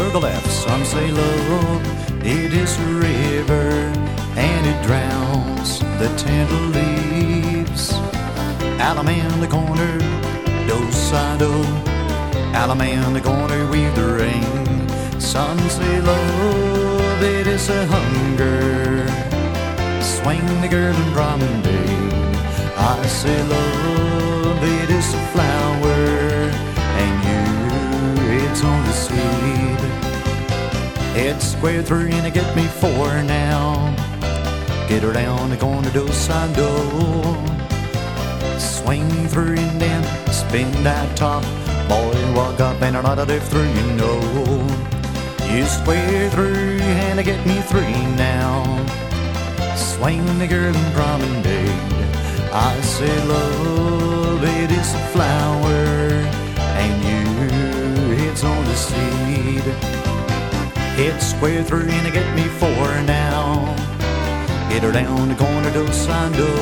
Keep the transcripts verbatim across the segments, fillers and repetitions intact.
circle left. Some say love, it is a river, and it drowns the tender leaves. Alum in the corner, do-si-do. Alum in the corner with the rain. Some say love, it is a hunger. Swing the girl and promenade. I say love, it is a flower, and you, it's on the seed. It's square three and it get me four now. Get her down the corner, do-si-do. Swing through and then spin that top. Boy, walk up and another diff through, you know. You square through and it get me three now. Swing the girl and promenade. I say love, it is a flower, and you, it's on the seed. It's square through and it get me four now. Get her down the corner, do-si-do.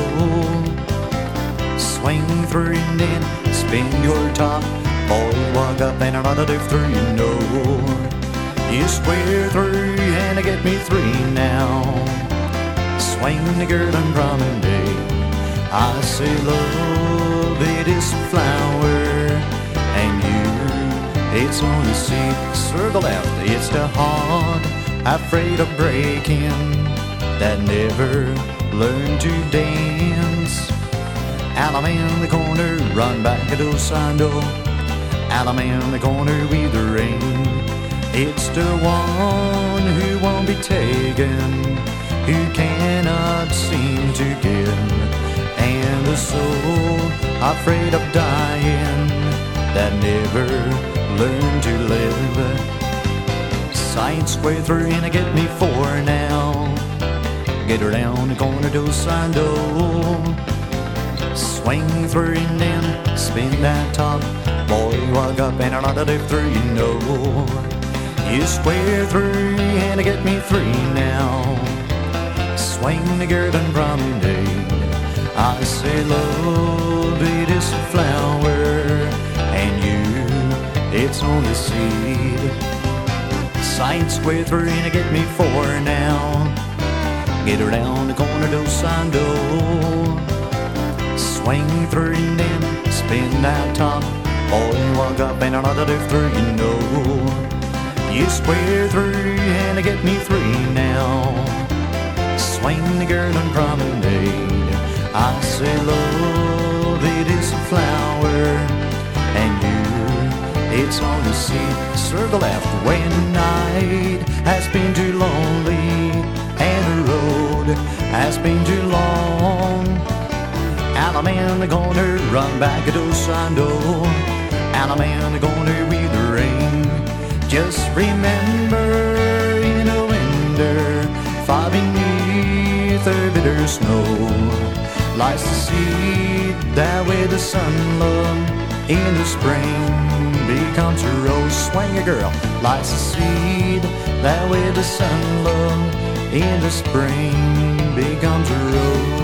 Swing through and then spin your top. Boy, walk up and another diff through, you know. You square through and it get me three now. Swing the girl and promenade. I say love, it is a flower, and you, it's on the seat. Circle left, it's the heart afraid of breaking, that never learned to dance. Alum in the corner, run back a do-si-do. Alum in the corner with the rain. It's the one who won't be taken, who cannot seem to give, and the soul afraid of dying, that never learned to live. Sight square through and I get me four now. Get her down the corner, do-si-do. Swing through and then spin that top. Boy, walk up and another diff through, you know. You square through and I get me three now. Swing the girl and promenade. I say love, it is a flower, and you, it's on the seed. Sight square through and I get me four now. Get her down the corner, do-si-do. Swing through and then spin that top. Boy, walk up and another diff through, you know. You square through and I get me three now. Swing the girl and promenade. I say love, it is a flower, and you, it's on the seat. Circle left when night has been too lonely and the road has been too long. Alum in the corner, run back a do-si-do. Alum in the corner with the rain. Just remember in the winter, far beneath the bitter snow, lies the seed that with the sun love in the spring becomes a rose. Swing a girl, lies the seed that with the sun love in the spring becomes a rose.